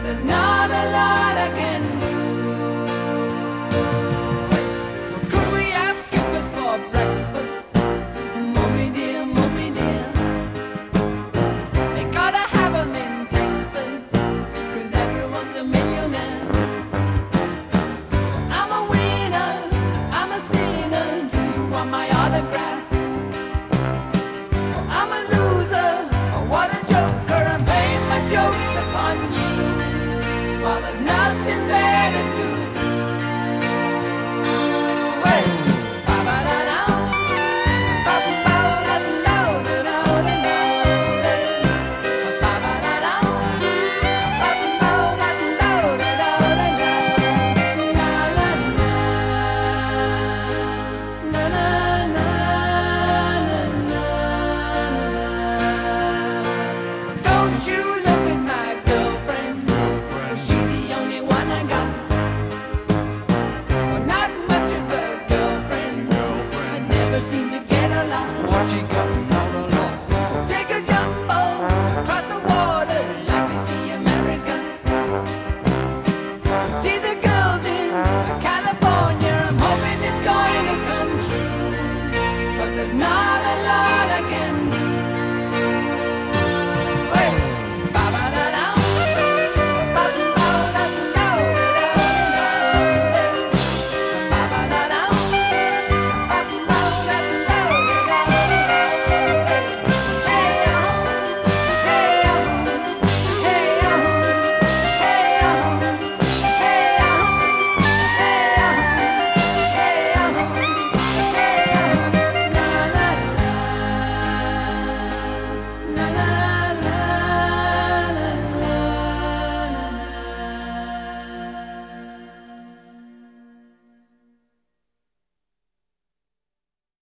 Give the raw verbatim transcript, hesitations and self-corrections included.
there's not a lot I can do. Could we have kippers for breakfast? Mommy dear, mommy dear, they gotta have 'em in Texas, 'cause everyone's a millionaire. I'm a winner, I'm a sinner, do you want my autograph? I'm a loser, what a joker, I'm playing my jokes upon you. Well, there's nothing bad